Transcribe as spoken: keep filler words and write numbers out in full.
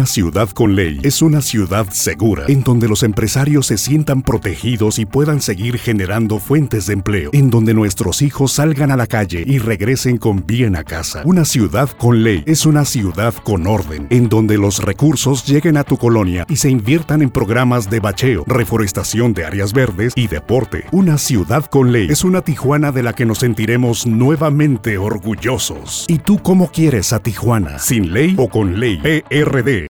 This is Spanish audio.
Una ciudad con ley es una ciudad segura, en donde los empresarios se sientan protegidos y puedan seguir generando fuentes de empleo, en donde nuestros hijos salgan a la calle y regresen con bien a casa. Una ciudad con ley es una ciudad con orden, en donde los recursos lleguen a tu colonia y se inviertan en programas de bacheo, reforestación de áreas verdes y deporte. Una ciudad con ley es una Tijuana de la que nos sentiremos nuevamente orgullosos. ¿Y tú cómo quieres a Tijuana? ¿Sin ley o con ley? P R D.